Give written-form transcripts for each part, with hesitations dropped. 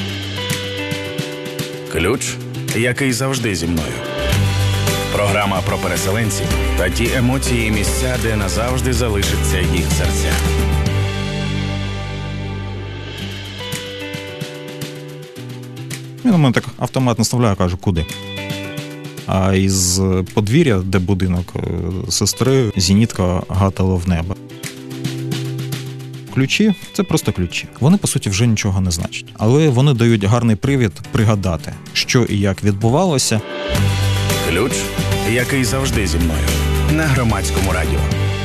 Ключ, який завжди зі мною. Програма про переселенців та ті емоції і місця, де назавжди залишиться їх серця. Він у мене так автомат наставляє, кажу, куди. А із подвір'я, де будинок сестри, зенітка гатила в небо. Ключі – це просто ключі. Вони, по суті, вже нічого не значать. Але вони дають гарний привід пригадати, що і як відбувалося. Ключ, який завжди зі мною. На Громадському радіо.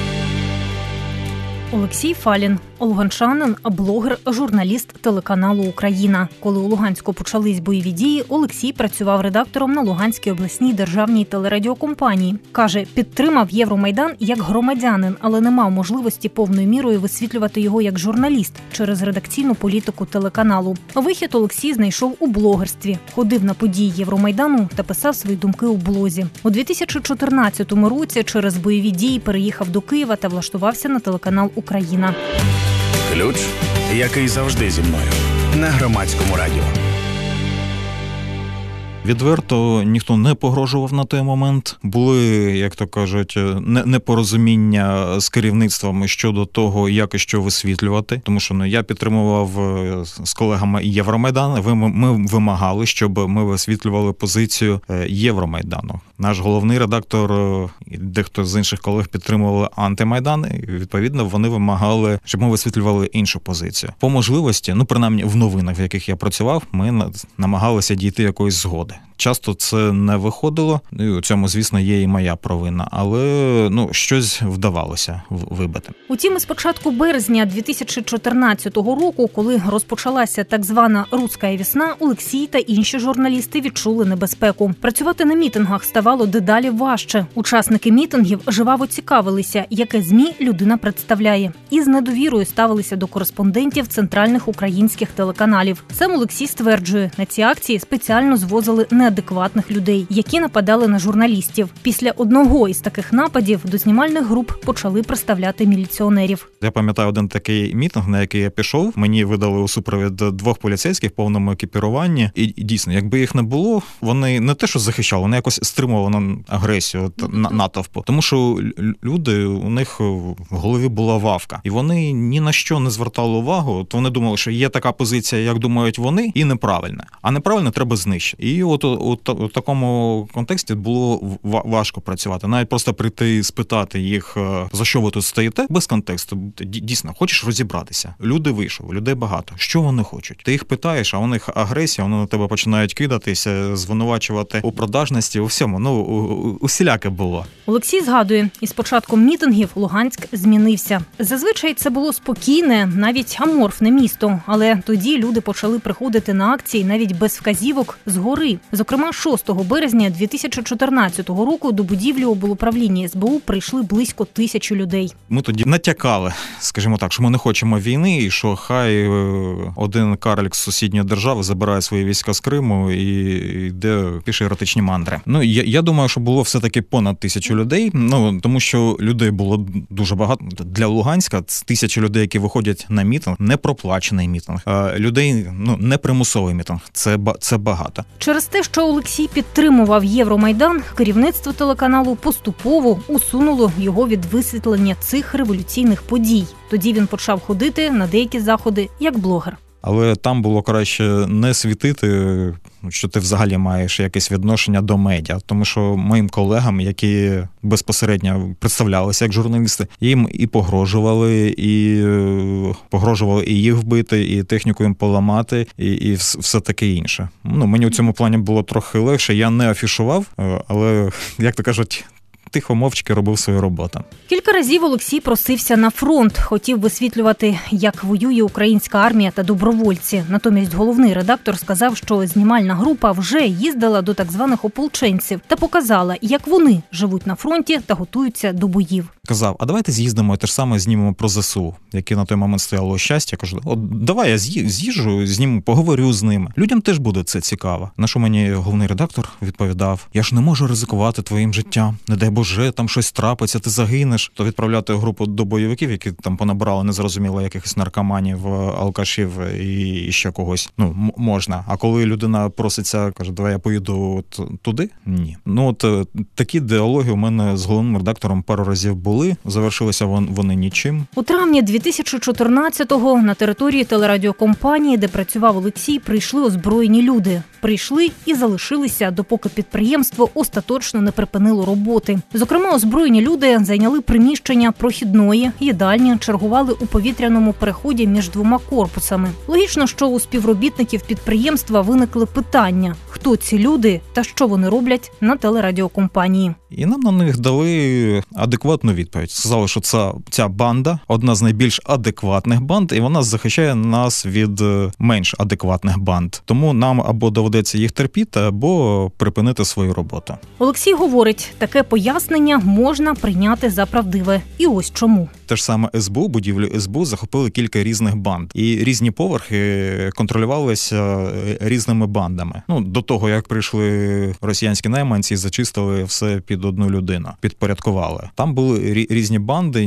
Олексій Фалін – луганчанин, блогер, журналіст телеканалу «Україна». Коли у Луганську почались бойові дії, Олексій працював редактором на Луганській обласній державній телерадіокомпанії. Каже, підтримав Євромайдан як громадянин, але не мав можливості повною мірою висвітлювати його як журналіст через редакційну політику телеканалу. Вихід Олексій знайшов у блогерстві, ходив на події Євромайдану та писав свої думки у блозі. У 2014 році через бойові дії переїхав до Києва та влаштувався на телеканал «Україна». Ключ, який завжди зі мною. На Громадському радіо. Відверто ніхто не погрожував на той момент. Були, як то кажуть, непорозуміння з керівництвом щодо того, як і що висвітлювати. Тому що я підтримував з колегами Євромайдан. Ми вимагали, щоб ми висвітлювали позицію Євромайдану. Наш головний редактор і дехто з інших колег підтримували антимайдан. І, відповідно, вони вимагали, щоб ми висвітлювали іншу позицію. По можливості, принаймні в новинах, в яких я працював, ми намагалися дійти якоїсь згоди. Часто це не виходило, і у цьому, звісно, є і моя провина, але щось вдавалося вибити. Утім, із початку березня 2014 року, коли розпочалася так звана «Руська весна», Олексій та інші журналісти відчули небезпеку. Працювати на мітингах ставало дедалі важче. Учасники мітингів жваво цікавилися, яке ЗМІ людина представляє. І з недовірою ставилися до кореспондентів центральних українських телеканалів. Сам Олексій стверджує, на ці акції спеціально звозили неадекватних людей, які нападали на журналістів. Після одного із таких нападів до знімальних груп почали представляти міліціонерів. Я пам'ятаю один такий мітинг, на який я пішов. Мені видали у супровід 2 поліцейських в повному екіпіруванні. І дійсно, якби їх не було, вони не те, що захищали, вони якось стримували агресію натовпу. Тому що люди, у них в голові була вавка. І вони ні на що не звертали увагу. То вони думали, що є така позиція, як думають вони, і неправильна. А неправильно треба знищити. І от у такому контексті було важко працювати. Навіть просто прийти і спитати їх, за що ви тут стоїте, без контексту. Дійсно, хочеш розібратися. Люди вийшли, людей багато. Що вони хочуть? Ти їх питаєш, а у них агресія, вони на тебе починають кидатися, звинувачувати у продажності, у всьому. Усіляке було. Олексій згадує, із початком мітингів Луганськ змінився. Зазвичай це було спокійне, навіть аморфне місто, але тоді люди почали приходити на акції навіть без вказівок згори. Зокрема, 6 березня 2014 року до будівлі облуправління СБУ прийшли близько 1000 людей. Ми тоді натякали, скажімо так, що ми не хочемо війни і що хай один карлик з сусідньої держави забирає свої війська з Криму і йде піші еротичні мандри. Я думаю, що було все-таки понад 1000 людей, тому що людей було дуже багато. Для Луганська 1000 людей, які виходять на мітинг, не проплачений мітинг, людей, не примусовий мітинг. Це багато. Через те, що Олексій підтримував Євромайдан, керівництво телеканалу поступово усунуло його від висвітлення цих революційних подій. Тоді він почав ходити на деякі заходи як блогер. Але там було краще не світити, що ти взагалі маєш якесь відношення до медіа. Тому що моїм колегам, які безпосередньо представлялися як журналісти, їм і погрожували і їх вбити, і техніку їм поламати, і все таке інше. Мені у цьому плані було трохи легше. Я не афішував, але, як то кажуть, тихо, мовчки робив свою роботу. Кілька разів Олексій просився на фронт. Хотів висвітлювати, як воює українська армія та добровольці. Натомість головний редактор сказав, що знімальна група вже їздила до так званих ополченців та показала, як вони живуть на фронті та готуються до боїв. казав, а давайте з'їздимо, те ж саме знімемо про ЗСУ, яке на той момент стояло у щастя. Я кажу, давай я з'їжджу, зніму, поговорю з ними. Людям теж буде це цікаво. На що мені головний редактор відповідав, я ж не можу ризикувати твоїм життям. Не дай Боже, там щось трапиться, ти загинеш. То відправляти групу до бойовиків, які там понабирали незрозуміло якихось наркоманів, алкашів і ще когось. Можна. А коли людина проситься, каже, давай я поїду туди? Ні. Такі діалоги у мене з головним редактором пару разів були. Завершилися вони нічим. У травні 2014-го на території телерадіокомпанії, де працював Олексій, прийшли озброєні люди. Прийшли і залишилися, допоки підприємство остаточно не припинило роботи. Зокрема, озброєні люди зайняли приміщення прохідної, їдальні, чергували у повітряному переході між двома корпусами. Логічно, що у співробітників підприємства виникли питання, хто ці люди та що вони роблять на телерадіокомпанії. І нам на них дали адекватну відповідь. Сказали, що ця банда – одна з найбільш адекватних банд, і вона захищає нас від менш адекватних банд. Тому нам або доведеться їх терпіти, або припинити свою роботу. Олексій говорить, таке пояснення можна прийняти за правдиве. І ось чому. Те ж саме СБУ, будівлю СБУ захопили кілька різних банд. І різні поверхи контролювалися різними бандами. До того, як прийшли росіянські найманці і зачистили все під одну людину, підпорядкували. Там були різні банди,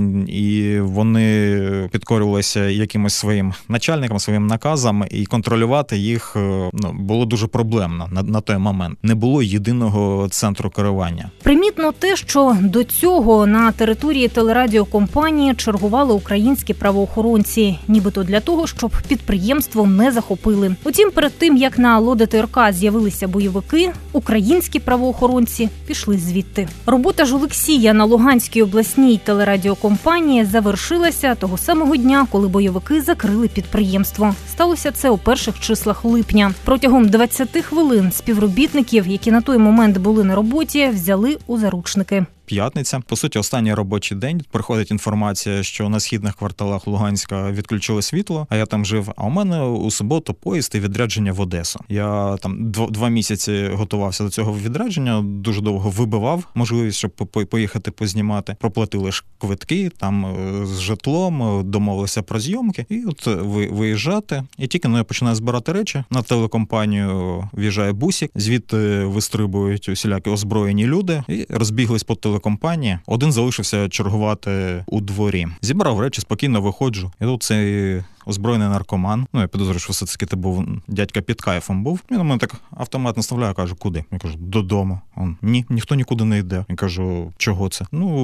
і вони підкорювалися якимось своїм начальникам, своїм наказам, і контролювати їх було дуже проблемно на той момент. Не було єдиного центру керування. Примітно те, що до цього на території телерадіокомпанії чергували українські правоохоронці, нібито для того, щоб підприємство не захопили. Утім, перед тим, як на ЛОДТРК з'явилися бойовики, українські правоохоронці пішли звідти. Робота ж Олексія на Луганській обласній телерадіокомпанії завершилася того самого дня, коли бойовики закрили підприємство. Сталося це у перших числах липня. Протягом 20 хвилин співробітників, які на той момент були на роботі, взяли у заручники. П'ятниця. По суті, останній робочий день. Приходить інформація, що на східних кварталах Луганська відключили світло, а я там жив. А у мене у суботу поїзд і відрядження в Одесу. Я там 2 місяці готувався до цього відрядження, дуже довго вибивав можливість, щоб поїхати познімати. Проплатили ж квитки, там з житлом, домовилися про зйомки. І от виїжджати. І тільки я починаю збирати речі. На телекомпанію в'їжджає бусик, звідти вистрибують усілякі озброєні люди і розбіглись по телекомпанії. Один залишився чергувати у дворі. Зібрав речі, спокійно виходжу. І тут цей озброєний наркоман. Я підозрюю, що все-таки це був дядька під кайфом був. Він на мене так автомат наставляє, каже, куди? Я кажу, додому. Ні, ніхто нікуди не йде. Я кажу, чого це?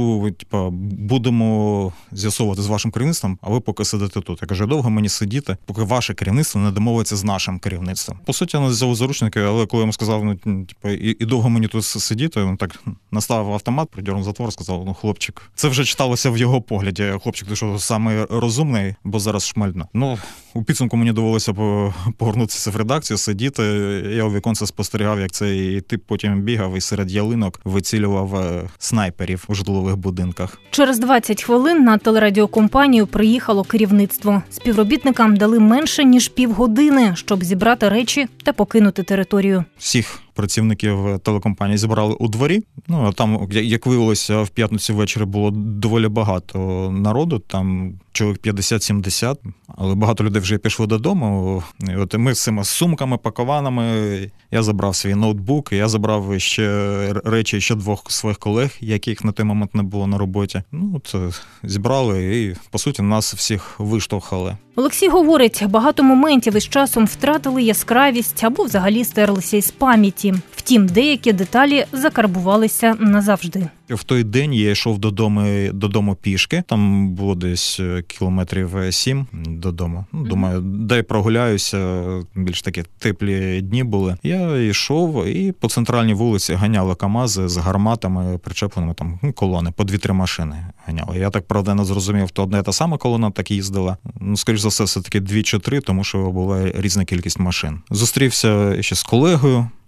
Будемо з'ясовувати з вашим керівництвом, а ви поки сидите тут. Я кажу, довго мені сидіти, поки ваше керівництво не домовиться з нашим керівництвом. По суті, я взяв заручники, але коли я йому сказав, і довго мені тут сидіти, він так наставив автомат, придьорнув затвор, сказав, хлопчик. Це вже читалося в його погляді. Хлопчик, ти що, саме розумний, бо зараз шмально. У підсумку мені довелося повернутися в редакцію, сидіти. Я у віконце спостерігав, як цей тип потім бігав і серед ялинок вицілював снайперів у житлових будинках. Через 20 хвилин на телерадіокомпанію приїхало керівництво. Співробітникам дали менше, ніж півгодини, щоб зібрати речі та покинути територію. Всіх працівників телекомпанії зібрали у дворі. А там, як виявилося, в п'ятницю ввечері було доволі багато народу, там чоловік 50-70, але багато людей вже пішли додому. І от ми з цими сумками, пакованими, я забрав свій ноутбук, я забрав ще речі ще 2 своїх колег, яких на той момент не було на роботі. Зібрали і, по суті, нас всіх виштовхали. Олексій говорить, багато моментів із часом втратили яскравість або взагалі стерлися із пам'яті. Втім, деякі деталі закарбувалися назавжди. В той день я йшов додому пішки. Там було десь кілометрів 7 додому. Думаю, дай прогуляюся, більш такі теплі дні були. Я йшов і по центральній вулиці ганяли КАМАЗи з гарматами, причепленими там колони, по 2-3 машини ганяли. Я так, правда, не зрозумів, то одна та сама колона так їздила. Скоріш за все, таки 2 чи 3, тому що була різна кількість машин. Зустрівся ще з колегою.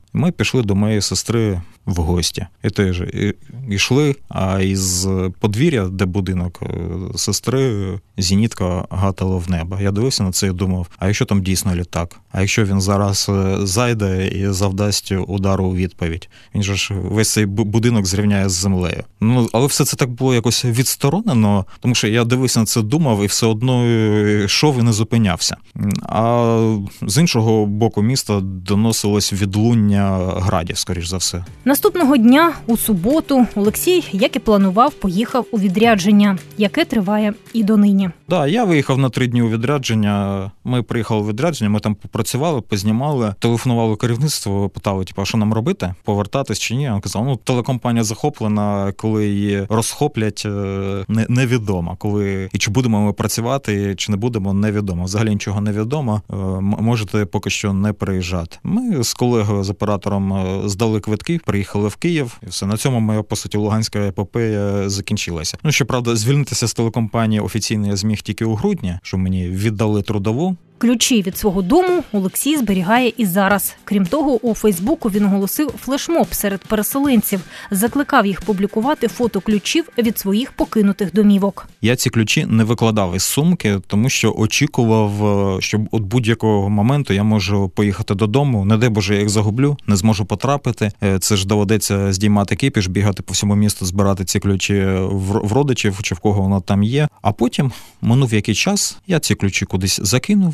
Ми пішли до моєї сестри в гості. І теж йшли, а із подвір'я, де будинок сестри, зенітка гатила в небо. Я дивився на це і думав, а якщо там дійсно літак? А якщо він зараз зайде і завдасть удару у відповідь? Він же ж весь цей будинок зрівняє з землею. Але все це так було якось відсторонено, тому що я дивився на це, думав і все одно йшов і не зупинявся. А з іншого боку міста доносилось відлуння градів, скоріш за все. Наступного дня, у суботу, Олексій, як і планував, поїхав у відрядження, яке триває і донині. Так, я виїхав на 3 дні у відрядження. Ми приїхали у відрядження, ми там попрацювали, познімали, телефонували керівництво, питали, що нам робити, повертатись чи ні. Він казав, телекомпанія захоплена, коли її розхоплять, невідомо. Коли і чи будемо ми працювати, чи не будемо, невідомо. Взагалі нічого невідомо, можете поки що не приїжджати. Ми з колегою, з оператором здали квитки, приїхали в Київ, і все. На цьому моя, по суті, луганська епопея закінчилася. Щоправда, звільнитися з телекомпанії офіційно я зміг тільки у грудні, що мені віддали трудову. Ключі від свого дому Олексій зберігає і зараз. Крім того, у Фейсбуку він оголосив флешмоб серед переселенців, закликав їх публікувати фото ключів від своїх покинутих домівок. Я ці ключі не викладав із сумки, тому що очікував, що від будь-якого моменту я можу поїхати додому. Не дай Боже, я їх загублю, не зможу потрапити. Це ж доведеться здіймати кіпіш, бігати по всьому місту, збирати ці ключі в родичів, чи в кого воно там є. А потім, минув який час, я ці ключі кудись закинув,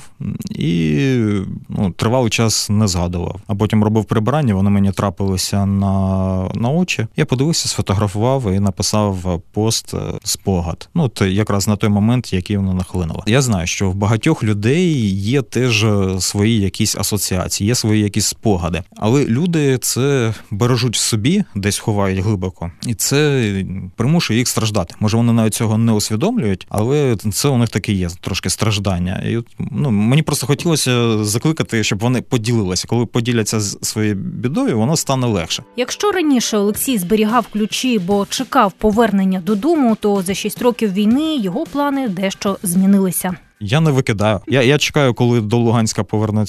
і тривалий час не згадував. А потім робив прибирання, вони мені трапилися на очі. Я подивився, сфотографував і написав пост «Спогад». Якраз на той момент, який воно нахлинуло. Я знаю, що в багатьох людей є теж свої якісь асоціації, є свої якісь спогади. Але люди це бережуть в собі, десь ховають глибоко. І це примушує їх страждати. Може, вони навіть цього не усвідомлюють, але це у них таке є, трошки страждання. І мені просто хотілося закликати, щоб вони поділилися. Коли поділяться своєю бідою, воно стане легше. Якщо раніше Олексій зберігав ключі, бо чекав повернення додому, то за 6 років війни його плани дещо змінилися. Я не викидаю. Я чекаю, коли до Луганська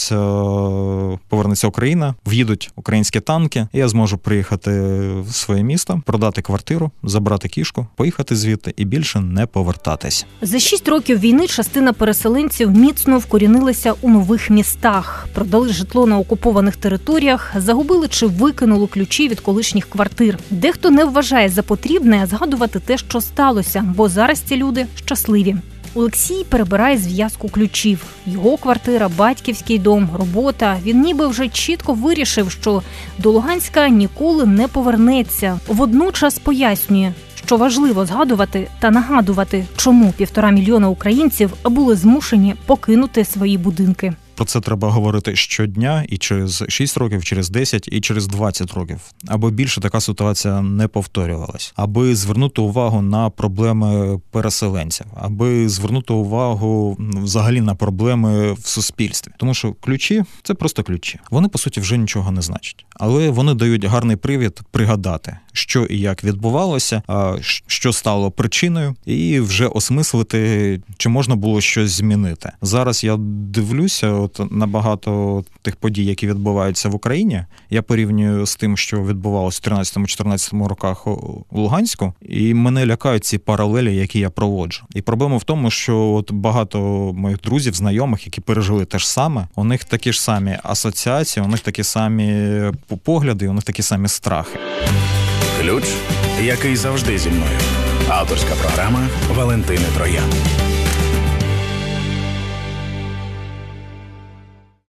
повернеться Україна, в'їдуть українські танки, і я зможу приїхати в своє місто, продати квартиру, забрати кішку, поїхати звідти і більше не повертатись. За 6 років війни частина переселенців міцно вкорінилася у нових містах, продали житло на окупованих територіях, загубили чи викинули ключі від колишніх квартир. Дехто не вважає за потрібне згадувати те, що сталося, бо зараз ці люди щасливі. Олексій перебирає зв'язку ключів. Його квартира, батьківський дом, робота. Він ніби вже чітко вирішив, що до Луганська ніколи не повернеться. Водночас пояснює, що важливо згадувати та нагадувати, чому 1,5 мільйона українців були змушені покинути свої будинки. Про це треба говорити щодня і через 6 років, через 10 і через 20 років. Аби більше така ситуація не повторювалась. Аби звернути увагу на проблеми переселенців. Аби звернути увагу взагалі на проблеми в суспільстві. Тому що ключі – це просто ключі. Вони, по суті, вже нічого не значать. Але вони дають гарний привід пригадати, що і як відбувалося, що стало причиною, і вже осмислити, чи можна було щось змінити. Зараз я дивлюся на багато тих подій, які відбуваються в Україні. Я порівнюю з тим, що відбувалося в 13-14 роках у Луганську, і мене лякають ці паралелі, які я проводжу. І проблема в тому, що багато моїх друзів, знайомих, які пережили те ж саме, у них такі ж самі асоціації, у них такі самі погляди, у них такі самі страхи. Ключ, який завжди зі мною. Авторська програма Валентини Троян.